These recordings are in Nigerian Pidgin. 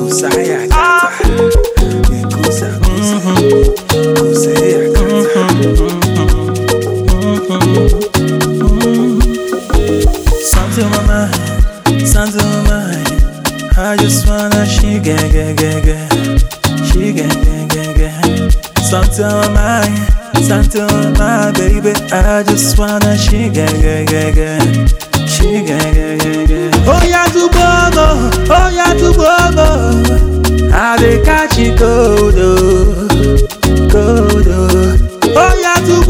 kusaya kata, kusa kusaya kata. Something on my mind, something on my mind. I just wanna she get. Something on my mind, something on my baby. I just wanna she get. She get. Oh yeah to bogo, oh yeah to bogo. I dey catch it cold. Oh yeah to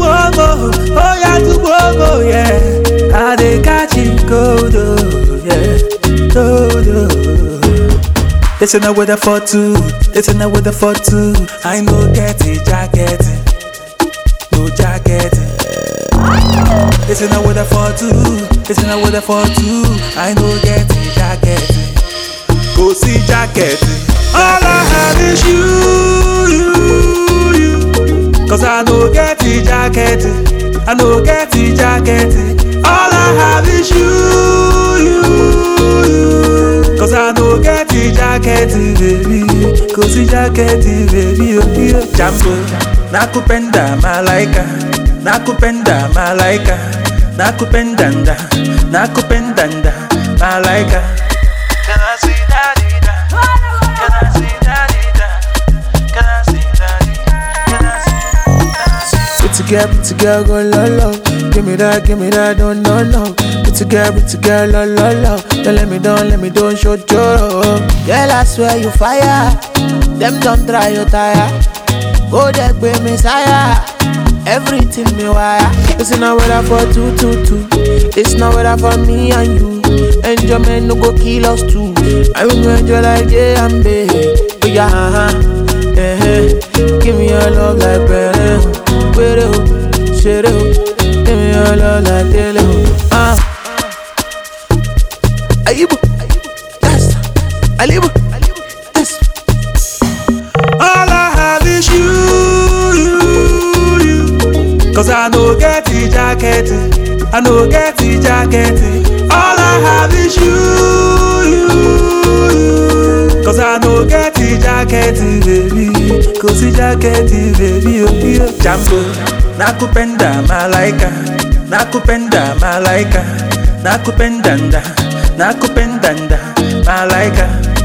bogo, yeah. I dey catch it cold, yeah. Cold. It's in a weather for two. It's in a weather for two. I no get a jacket. No jacket. It's in a weather for two. It's in a weather for two. I no get a jacket. Go see jacket. All I have is you. Cause I no get a jacket. I no get a jacket. All I have is you. Cause I no get a jacket, baby. Cause the jacket, baby, oh. Jambo, nakupenda malaika, nakupenda malaika, nakupendanda, nakupendanda malaika. Can I see daddy? Can I see daddy? Can I see daddy? Can I see? Pretty girl, go lolo. Give me that, no. Pretty girl, lo. Don't let me don't show Joro. Girl, I swear you fire. Them don't try your tire. Go there, baby, Messiah. Everything me wire. It's not weather for two. It's not weather for me and you. Enjoyment no go kill us too. I will enjoy like J and B. Oh yeah, give me your love like better. Shit, give me your love like daily. Ayibu, yes, Alibu, yes. All I have is you. Cause I no get the jacket. I no get the jacket. All I have is you. Cause I no get the jacket, baby. Cause the jacket, baby, oh. Jambo, nakupenda malaika, nakupenda malaika, nakupendanda, nakupendanda malaika.